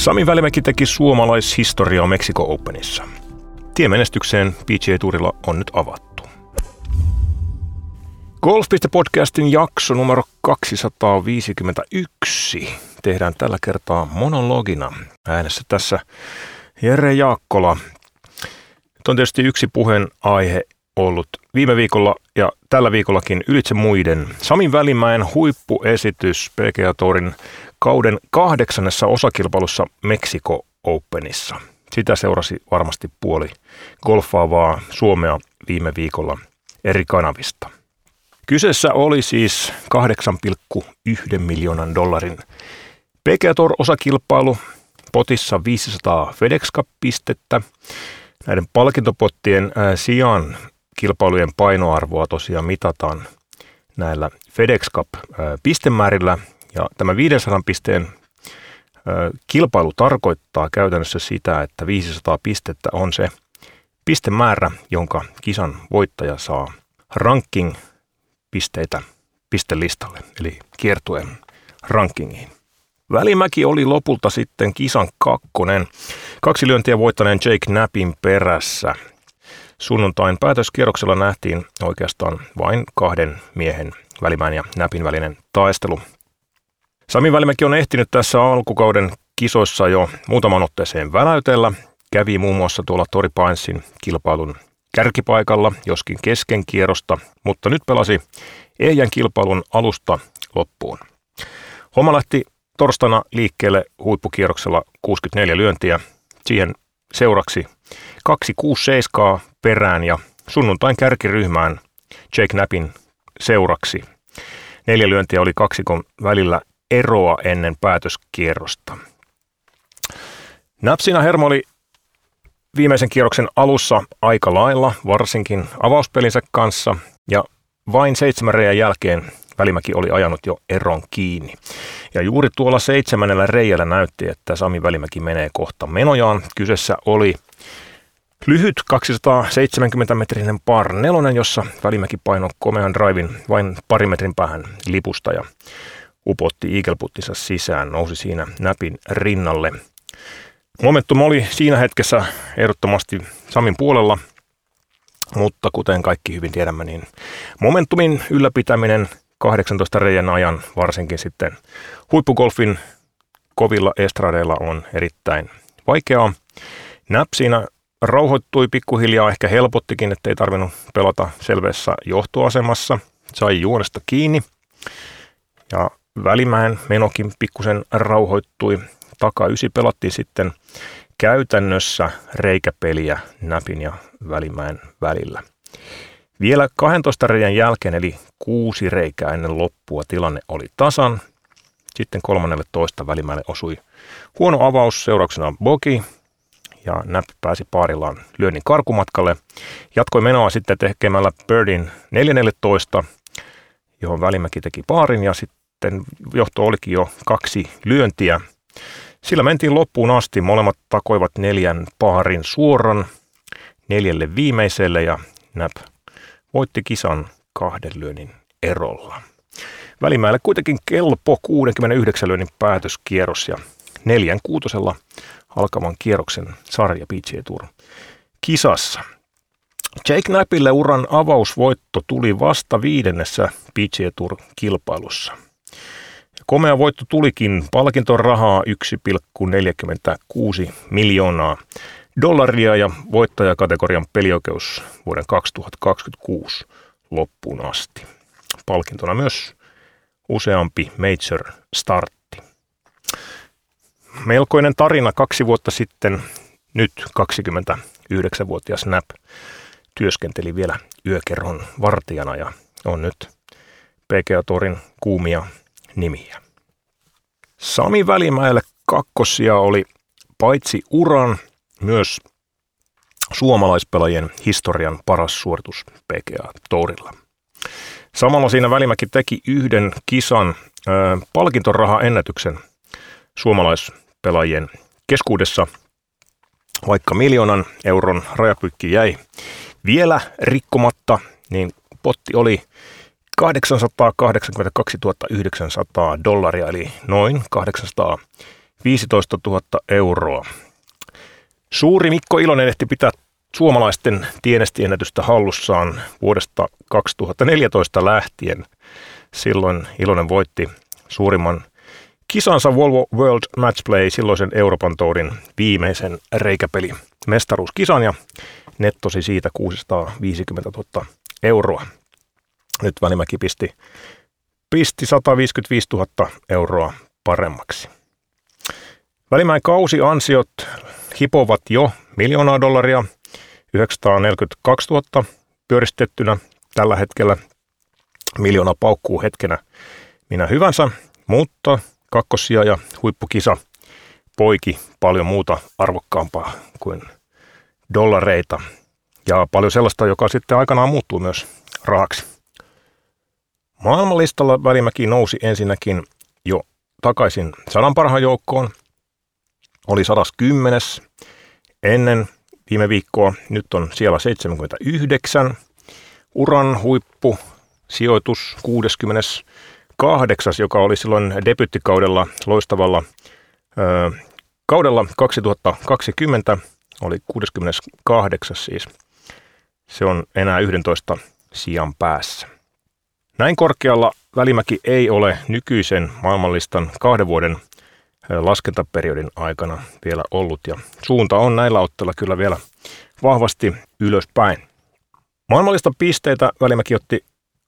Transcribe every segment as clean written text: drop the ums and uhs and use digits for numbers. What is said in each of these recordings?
Sami Välimäki teki suomalaishistoriaa Mexico Openissa. Tie menestykseen PGA-tuurilla on nyt avattu. Golf.podcastin jakso numero 251 tehdään tällä kertaa monologina. Äänessä tässä Jere Jaakkola. Nyt on tietysti yksi puheenaihe ollut viime viikolla ja tällä viikollakin ylitse muiden. Sami Välimäen huippuesitys PGA-tourin kauden 8. osakilpailussa Mexico Openissa. Sitä seurasi varmasti puoli golfaavaa Suomea viime viikolla eri kanavista. Kyseessä oli siis $8,1 miljoonan PGA Tour-osakilpailu, potissa 500 FedEx Cup-pistettä. Näiden palkintopottien sijaan kilpailujen painoarvoa tosiaan mitataan näillä FedEx Cup-pistemäärillä. Ja tämä 500 pisteen kilpailu tarkoittaa käytännössä sitä, että 500 pistettä on se pistemäärä, jonka kisan voittaja saa ranking-pisteitä pistelistalle, eli kiertueen rankingiin. Välimäki oli lopulta sitten kisan kakkonen, 2 lyöntiä voittaneen Jake Knappin perässä. Sunnuntain päätöskierroksella nähtiin oikeastaan vain 2 miehen, Välimäen ja Knappin välinen taistelu. Sami Välimäki on ehtinyt tässä alkukauden kisoissa jo muutaman otteeseen väläytellä. Kävi muun muassa tuolla Torrey Pines kilpailun kärkipaikalla, joskin kesken kierrosta, mutta nyt pelasi ehjän kilpailun alusta loppuun. Homma lähti torstaina liikkeelle huippukierroksella 64 lyöntiä, siihen seuraksi 267 perään ja sunnuntain kärkiryhmään Jake Knappin seuraksi. 4 lyöntiä oli kaksikon välillä eroa ennen päätöskierrosta. Knapp siinä hermoli viimeisen kierroksen alussa aika lailla, varsinkin avauspelinsä kanssa, ja vain 7 reiän jälkeen Välimäki oli ajanut jo eron kiinni. Ja juuri tuolla 7. reiällä näytti, että Sami Välimäki menee kohta menojaan. Kyseessä oli lyhyt 270-metrinen par 4, jossa Välimäki painoi komean drivin vain pari metrin päähän lipusta ja upotti eagle-puttinsa sisään, nousi siinä Knappin rinnalle. Momentum oli siinä hetkessä ehdottomasti Samin puolella, mutta kuten kaikki hyvin tiedämme, niin momentumin ylläpitäminen 18 reiän ajan, varsinkin sitten huippugolfin kovilla estradeilla on erittäin vaikeaa. Knapp siinä rauhoittui pikkuhiljaa, ehkä helpottikin, ettei tarvinnut pelata selveessä johtoasemassa, sai juonesta kiinni ja Välimäen menokin pikkusen rauhoittui. Taka 9 pelattiin sitten käytännössä reikäpeliä Knappin ja Välimäen välillä. Vielä 12 reiän jälkeen, eli 6 reikää ennen loppua, tilanne oli tasan. Sitten 13 Välimäelle osui huono avaus, seurauksena bogey, ja Knapp pääsi paarillaan lyönnin karkumatkalle. Jatkoi menoa sitten tekemällä birdin 4-14, johon Välimäki teki paarin, ja sitten johto olikin jo 2 lyöntiä. Sillä mentiin loppuun asti, molemmat takoivat 4 paarin suoran 4 viimeiselle, ja Knapp voitti kisan 2 lyönnin erolla. Välimäelle kuitenkin kelpo 69 lyönnin päätöskierros ja 4-6 alkavan kierroksen sarja PGA Tour kisassa. Jake Knappille uran avausvoitto tuli vasta 5. PGA Tour kilpailussa. Komea voitto tulikin, palkintorahaa $1,46 miljoonaa ja voittajakategorian pelioikeus vuoden 2026 loppuun asti. Palkintona myös useampi major-startti. Melkoinen tarina 2 vuotta sitten, nyt 29-vuotias Knapp työskenteli vielä yökerhon vartijana ja on nyt PGA Tourin kuumia nimiä. Sami Välimäelle kakkosia oli paitsi uran, myös suomalaispelaajien historian paras suoritus PGA Tourilla. Samalla siinä Välimäki teki 1 kisan palkintorahaennätyksen suomalaispelaajien keskuudessa, vaikka €1 miljoonan rajapykki jäi vielä rikkomatta, niin potti oli $882 900, eli noin $850 15 000 euroa. Suuri Mikko Ilonen ehti pitää suomalaisten tienestiennätystä hallussaan vuodesta 2014 lähtien. Silloin Ilonen voitti suurimman kisansa Volvo World Matchplay, silloisen Euroopan Tourin viimeisen reikäpeli mestaruuskisan ja nettosi siitä 650 000 euroa. Nyt Välimäki pisti 155 000 euroa paremmaksi. Välimäen kausiansiot hipovat jo $1 miljoonaa, 942 000 pyöristettynä tällä hetkellä. Miljoona paukkuu hetkenä minä hyvänsä, mutta kakkossija ja huippukisa poiki paljon muuta arvokkaampaa kuin dollareita ja paljon sellaista, joka sitten aikanaan muuttuu myös rahaksi. Maailmanlistalla Välimäki nousi ensinnäkin jo takaisin 100 parhaan joukkoon. Oli 110 ennen viime viikkoa, nyt on siellä 79. Uran huippu sijoitus 68, joka oli silloin debyttikaudella loistavalla kaudella 2020, oli 68 siis. Se on enää 11 sijan päässä. Näin korkealla Välimäki ei ole nykyisen maailmanlistan 2 vuoden laskentaperiodin aikana vielä ollut ja suunta on näillä otteilla kyllä vielä vahvasti ylöspäin. Maailmanlistan pisteitä Välimäki otti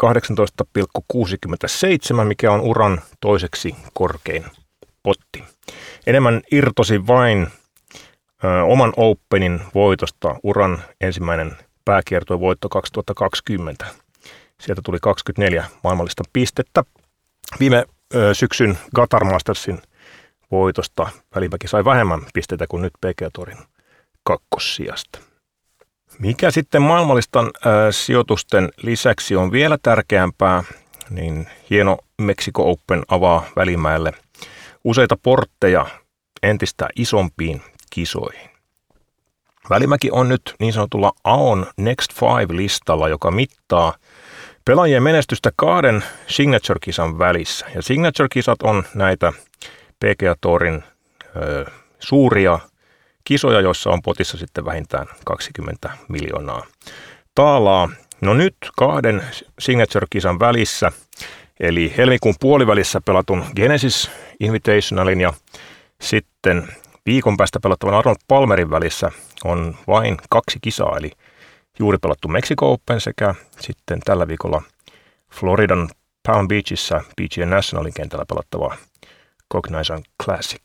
18,67, mikä on uran toiseksi korkein potti. Enemmän irtosi vain oman Openin voitosta uran ensimmäinen pääkiertueen voitto 2020. Sieltä tuli 24 maailmanlistan pistettä. Viime syksyn Qatar Mastersin voitosta Välimäki sai vähemmän pisteitä kuin nyt PGA Tourin kakkossijasta. Mikä sitten maailmanlistan sijoitusten lisäksi on vielä tärkeämpää, niin hieno Mexico Open avaa Välimäelle useita portteja entistä isompiin kisoihin. Välimäki on nyt niin sanotulla AON Next 5-listalla, joka mittaa pelaajien menestystä 2 Signature-kisan välissä. Ja Signature-kisat on näitä PGA Tourin suuria kisoja, joissa on potissa sitten vähintään 20 miljoonaa taalaa. No nyt 2 Signature-kisan välissä, eli helmikuun puolivälissä pelatun Genesis Invitationalin ja sitten viikon päästä pelattavan Arnold Palmerin välissä on vain 2 kisaa, eli juuri pelattu Mexico Open sekä sitten tällä viikolla Floridan Palm Beachissä PGA Nationalin kentällä pelattava Cognizant Classic.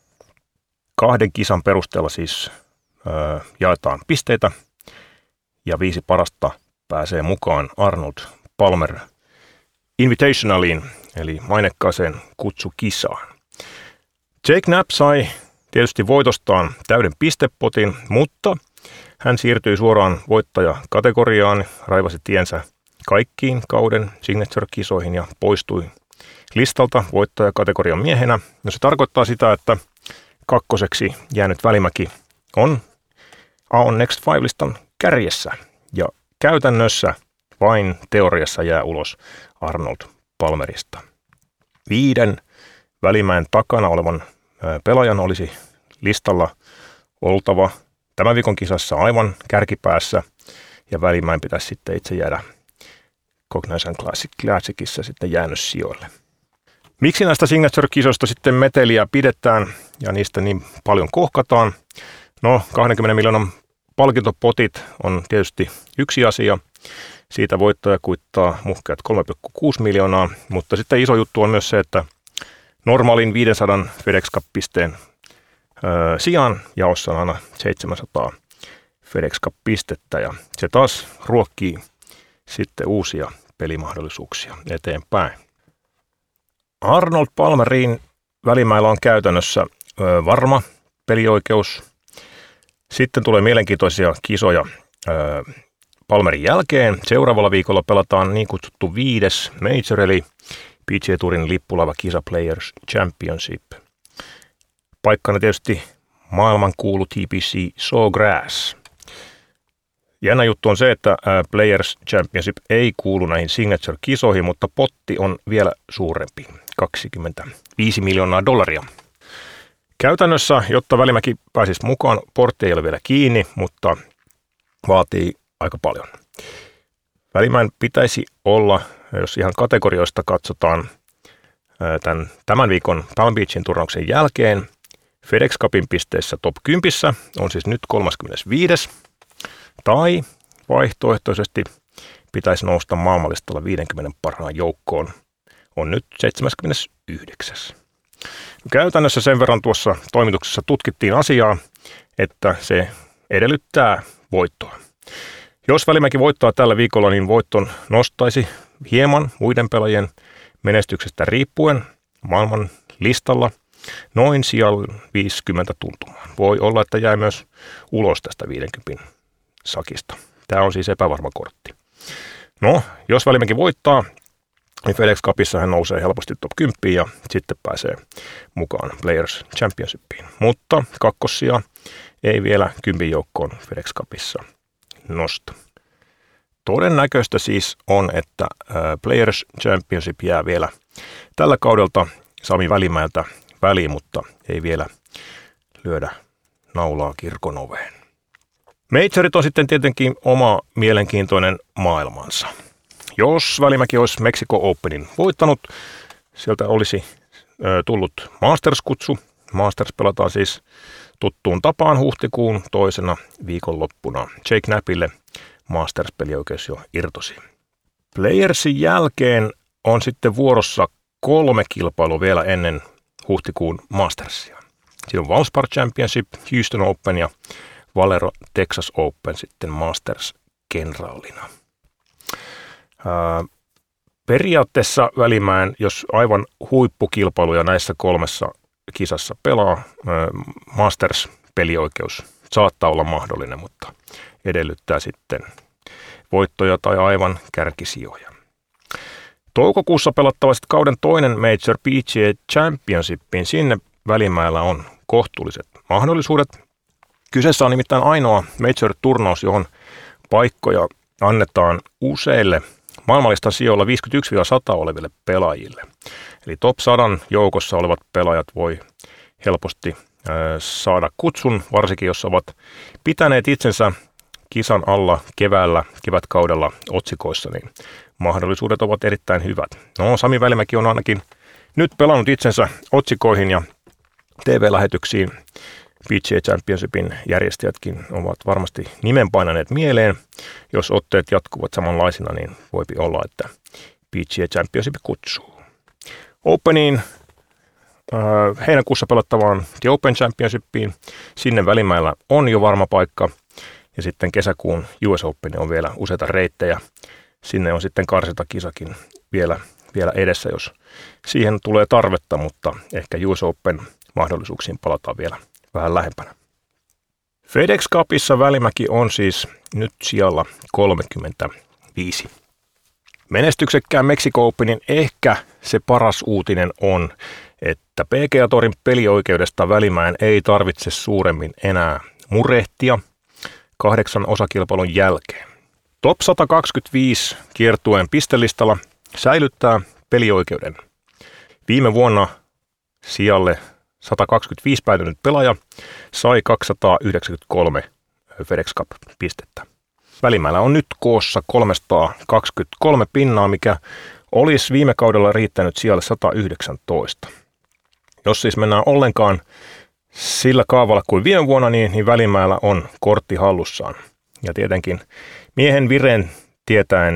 2 kisan perusteella siis jaetaan pisteitä ja 5 parasta pääsee mukaan Arnold Palmer Invitationaliin, eli mainekkaaseen kutsukisaan. Jake Knapp sai tietysti voitostaan täyden pistepotin, mutta hän siirtyi suoraan voittajakategoriaan, raivasi tiensä kaikkiin kauden Signature-kisoihin ja poistui listalta voittajakategorian miehenä. No se tarkoittaa sitä, että kakkoseksi jäänyt Välimäki on AON Next 5-listan kärjessä ja käytännössä vain teoriassa jää ulos Arnold Palmerista. 5 Välimäen takana olevan pelaajan olisi listalla oltava tämän viikon kisassa aivan kärkipäässä ja Välimäen pitäisi sitten itse jäädä Cognizant Classicissa sitten jäännössijoille. Miksi näistä Signature-kisoista sitten meteliä pidetään ja niistä niin paljon kohkataan? No, 20 miljoonan palkintopotit on tietysti yksi asia. Siitä voittaja kuittaa muhkeat 3,6 miljoonaa, mutta sitten iso juttu on myös se, että normaalin 500 FedEx Cup-pisteen sijaan jaossa on aina 700 FedEx Cup-pistettä ja se taas ruokkii sitten uusia pelimahdollisuuksia eteenpäin. Arnold Palmeriin Välimäellä on käytännössä varma pelioikeus. Sitten tulee mielenkiintoisia kisoja Palmerin jälkeen. Seuraavalla viikolla pelataan niin kutsuttu 5. Major, eli PGA Tourin lippulaiva-kisa Players Championship. Paikkana tietysti maailmankuulu TPC Sawgrass. Jännä juttu on se, että Players Championship ei kuulu näihin Signature-kisoihin, mutta potti on vielä suurempi, $25 miljoonaa. Käytännössä, jotta Välimäki pääsisi mukaan, portti ei ole vielä kiinni, mutta vaatii aika paljon. Välimäen pitäisi olla, jos ihan kategorioista katsotaan, tämän viikon Palm Beachin turnauksen jälkeen FedEx Cupin pisteissä top 10 on siis nyt 35. Tai vaihtoehtoisesti pitäisi nousta maailmanlistalla 50 parhaan joukkoon, on nyt 79. Käytännössä sen verran tuossa toimituksessa tutkittiin asiaa, että se edellyttää voittoa. Jos Välimäki voittaa tällä viikolla, niin voitton nostaisi hieman muiden pelaajien menestyksestä riippuen maailman listalla noin sijalla 50 tuntumaan. Voi olla, että jää myös ulos tästä 50 sakista. Tämä on siis epävarma kortti. No, jos Välimäki voittaa, niin FedEx Cupissa hän nousee helposti top 10 ja sitten pääsee mukaan Players Championshipiin. Mutta kakkosia ei vielä 10 joukkoon FedEx Cupissa nosta. Todennäköistä siis on, että Players Championship jää vielä tällä kaudelta Sami Välimäeltä väliin, mutta ei vielä lyödä naulaa kirkon oveen. Majorit on sitten tietenkin oma mielenkiintoinen maailmansa. Jos Välimäki olisi Mexico Openin voittanut, sieltä olisi tullut Masters-kutsu. Masters pelataan siis tuttuun tapaan huhtikuun toisena viikonloppuna. Jake Knappille Masters-pelioikeus jo irtosi. Playersin jälkeen on sitten vuorossa 3 kilpailua vielä ennen huhtikuun Mastersia. Siinä on Valspar Championship, Houston Open ja Valero Texas Open sitten Masters-kenraalina. Periaatteessa Välimäen, jos aivan huippukilpailuja näissä 3 kisassa pelaa, Masters-pelioikeus saattaa olla mahdollinen, mutta edellyttää sitten voittoja tai aivan kärkisijoja. Toukokuussa pelattava kauden toinen Major PGA Championshipin, sinne Välimäellä on kohtuulliset mahdollisuudet. Kyseessä on nimittäin ainoa Major-turnaus, johon paikkoja annetaan useille maailmanlistan sijoilla 51-100 oleville pelaajille. Eli top 100 joukossa olevat pelaajat voi helposti saada kutsun, varsinkin jos ovat pitäneet itsensä kisan alla kevätkaudella otsikoissa, niin mahdollisuudet ovat erittäin hyvät. No, Sami Välimäki on ainakin nyt pelannut itsensä otsikoihin ja TV-lähetyksiin. PGA Championshipin järjestäjätkin ovat varmasti nimen painaneet mieleen. Jos otteet jatkuvat samanlaisina, niin voi olla, että PGA Championship kutsuu. Openiin heinäkuussa pelattavaan The Open Championshipiin. Sinne Välimäellä on jo varma paikka. Ja sitten kesäkuun US Open on vielä useita reittejä. Sinne on sitten karsintakisakin vielä edessä, jos siihen tulee tarvetta, mutta ehkä US Open mahdollisuuksiin palataan vielä vähän lähempänä. FedEx Cupissa Välimäki on siis nyt sijalla 35. Menestyksekkään Mexico Openin ehkä se paras uutinen on, että PGA Tourin pelioikeudesta Välimäen ei tarvitse suuremmin enää murehtia 8 osakilpailun jälkeen. Top 125 kiertueen pistelistalla säilyttää pelioikeuden. Viime vuonna sijalle 125 päätynyt pelaaja sai 293 FedEx Cup-pistettä. Välimäellä on nyt koossa 323 pinnaa, mikä olisi viime kaudella riittänyt sijalle 119. Jos siis mennään ollenkaan sillä kaavalla kuin viime vuonna, niin Välimäellä on kortti hallussaan. Ja tietenkin miehen vireen tietäen,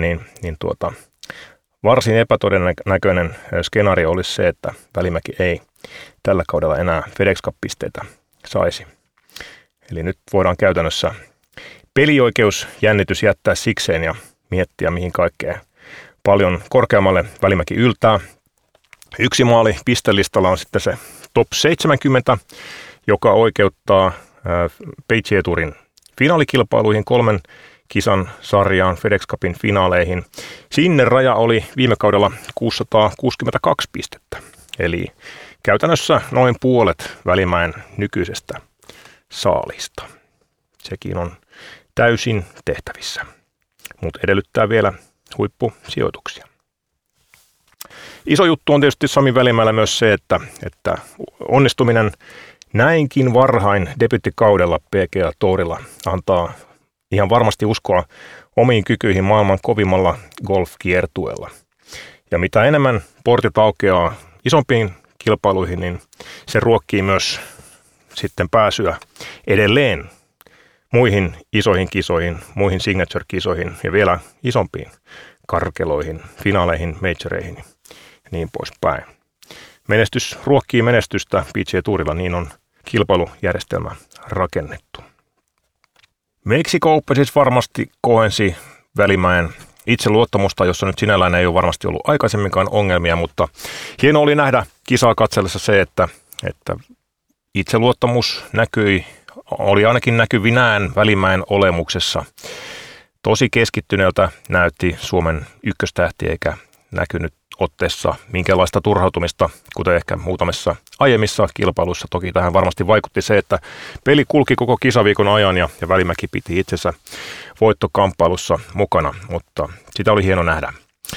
varsin epätodennäköinen skenaario olisi se, että Välimäki ei tällä kaudella enää FedEx Cup-pisteitä saisi. Eli nyt voidaan käytännössä pelioikeusjännitys jättää sikseen ja miettiä, mihin kaikkea paljon korkeammalle Välimäki yltää. Yksi maali pistelistalla on sitten se top 70, joka oikeuttaa PGA Tourin finaalikilpailuihin 3 kisan sarjaan FedEx Cupin finaaleihin. Sinne raja oli viime kaudella 662 pistettä, eli käytännössä noin puolet Välimäen nykyisestä saalista. Sekin on täysin tehtävissä, mutta edellyttää vielä huippusijoituksia. Iso juttu on tietysti Sami Välimäellä myös se, että onnistuminen Näinkin varhain debyttikaudella PGA Tourilla antaa ihan varmasti uskoa omiin kykyihin maailman kovimmalla golf-kiertueella. Ja mitä enemmän portit aukeaa isompiin kilpailuihin, niin se ruokkii myös sitten pääsyä edelleen muihin isoihin kisoihin, muihin signature-kisoihin ja vielä isompiin karkeloihin, finaaleihin, majoreihin ja niin poispäin. Menestys ruokkii menestystä PGA Tourilla, niin on kilpailujärjestelmä rakennettu. Mexico Open siis varmasti kohensi Välimäen itseluottamusta, jossa nyt sinällään ei ole varmasti ollut aikaisemminkaan ongelmia, mutta hieno oli nähdä kisaa katsellessa se, että itseluottamus oli ainakin näkyvinään Välimäen olemuksessa. Tosi keskittyneeltä näytti Suomen ykköstähti eikä näkynyt otteessa minkälaista turhautumista, kuten ehkä muutamissa aiemmissa kilpailuissa. Toki tähän varmasti vaikutti se, että peli kulki koko kisaviikon ajan ja Välimäki piti itsensä voittokamppailussa mukana, mutta sitä oli hieno nähdä.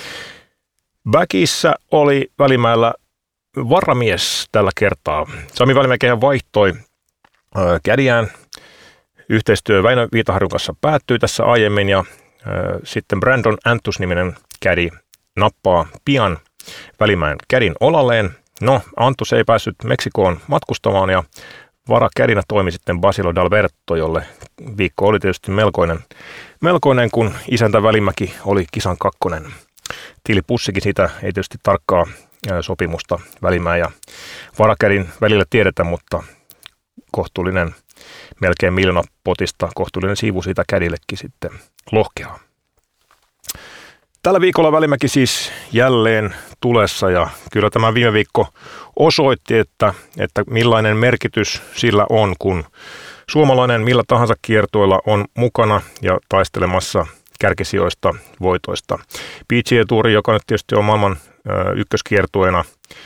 Väkissä oli Välimäellä varamies tällä kertaa. Sami Välimäkihän vaihtoi kädiään. Yhteistyö Väinö Viitaharjun kanssa päättyi tässä aiemmin ja sitten Brandon Antus-niminen kädi nappaa pian Välimäen kädin olalleen. No, Antus ei päässyt Meksikoon matkustamaan ja varakädinä toimi sitten Basilo D'Alberto, jolle viikko oli tietysti melkoinen, kun isäntä Välimäki oli kisan kakkonen. Tili Pussikin siitä ei tietysti tarkkaa sopimusta Välimäen ja varakädin välillä tiedetä, mutta kohtuullinen melkein miljoona potista, kohtuullinen siivu siitä kädillekin sitten lohkeaa. Tällä viikolla Välimäki siis jälleen tulessa ja kyllä tämä viime viikko osoitti, että millainen merkitys sillä on, kun suomalainen millä tahansa kiertueella on mukana ja taistelemassa kärkisijoista, voitoista. PGA Tour, joka nyt tietysti on maailman ykköskiertueena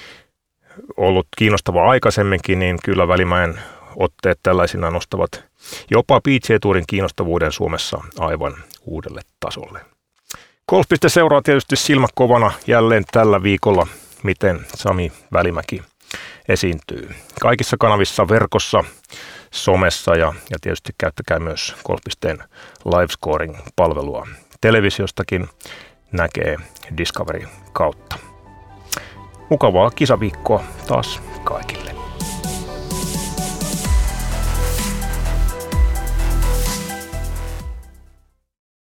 ollut kiinnostavaa aikaisemminkin, niin kyllä Välimäen otteet tällaisina nostavat jopa PGA Tourin kiinnostavuuden Suomessa aivan uudelle tasolle. Golf.de seuraa tietysti silmäkovana jälleen tällä viikolla, miten Sami Välimäki esiintyy. Kaikissa kanavissa, verkossa, somessa ja tietysti käyttäkää myös Golf.den livescoring-palvelua. Televisiostakin näkee Discovery kautta. Mukavaa kisaviikkoa taas kaikille.